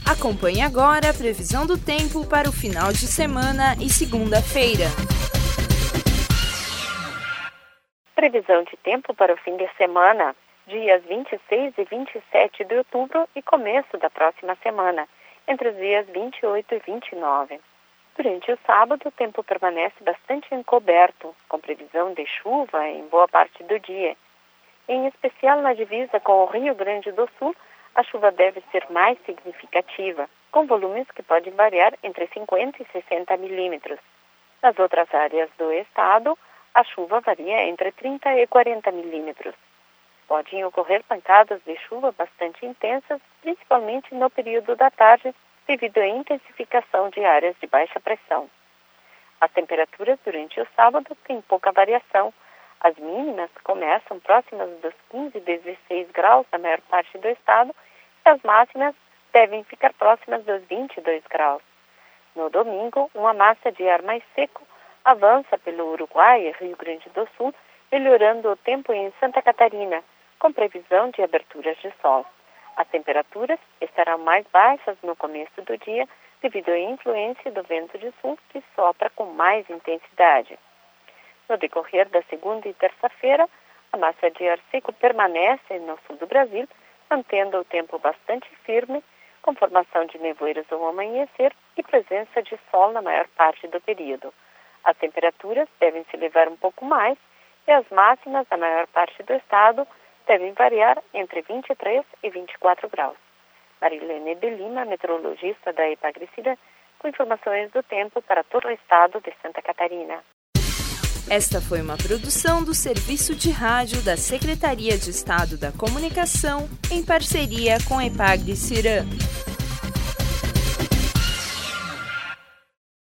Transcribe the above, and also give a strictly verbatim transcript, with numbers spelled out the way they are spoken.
Acompanhe agora a previsão do tempo para o final de semana e segunda-feira. Previsão de tempo para o fim de semana, dias vinte e seis e vinte e sete de outubro e começo da próxima semana, entre os dias vinte e oito e vinte e nove. Durante o sábado, o tempo permanece bastante encoberto, com previsão de chuva em boa parte do dia. Em especial na divisa com o Rio Grande do Sul, a chuva deve ser mais significativa, com volumes que podem variar entre cinquenta e sessenta milímetros. Nas outras áreas do estado, a chuva varia entre trinta e quarenta milímetros. Podem ocorrer pancadas de chuva bastante intensas, principalmente no período da tarde, devido à intensificação de áreas de baixa pressão. As temperaturas durante o sábado têm pouca variação. As mínimas começam próximas dos quinze e dezesseis graus na maior parte do estado e as máximas devem ficar próximas dos vinte e dois graus. No domingo, uma massa de ar mais seco avança pelo Uruguai e Rio Grande do Sul, melhorando o tempo em Santa Catarina, com previsão de aberturas de sol. As temperaturas estarão mais baixas no começo do dia devido à influência do vento de sul que sopra com mais intensidade. No decorrer da segunda e terça-feira, a massa de ar seco permanece no sul do Brasil, mantendo o tempo bastante firme, com formação de nevoeiros ao amanhecer e presença de sol na maior parte do período. As temperaturas devem se elevar um pouco mais e as máximas na maior parte do estado devem variar entre vinte e três e vinte e quatro graus. Marilene de Lima, meteorologista da Epagrecida, com informações do tempo para todo o estado de Santa Catarina. Esta foi uma produção do Serviço de Rádio da Secretaria de Estado da Comunicação, em parceria com a Epagrecida.